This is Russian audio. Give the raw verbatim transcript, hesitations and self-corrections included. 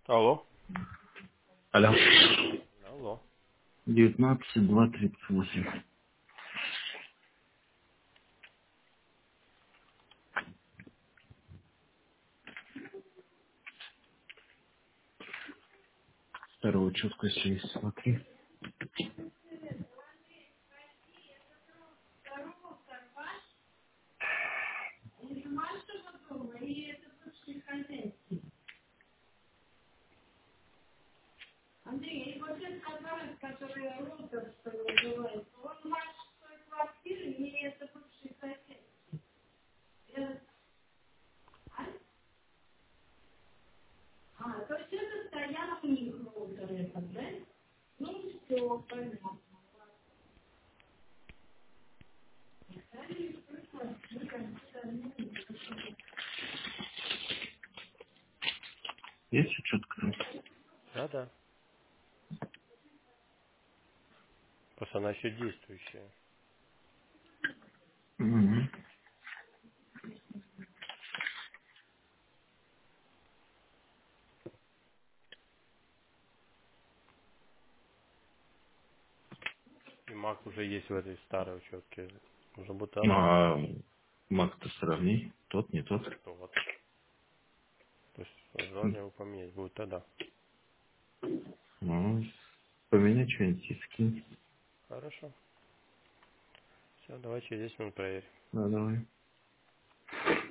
Алло. Алло. Алло. девятнадцать два тридцать восемь. Второго четко есть, смотри. Есть четко? Да, да. Просто она еще действующая. Угу. И Мак уже есть в этой старой учетке. Нужно будет обновить. А Мак-то сравни. Тот, не тот. Вот. То есть желательно его поменять будет тогда. Ну, поменять что-нибудь и скинь. Хорошо. Все, давай через десять минут проверим. Да, давай.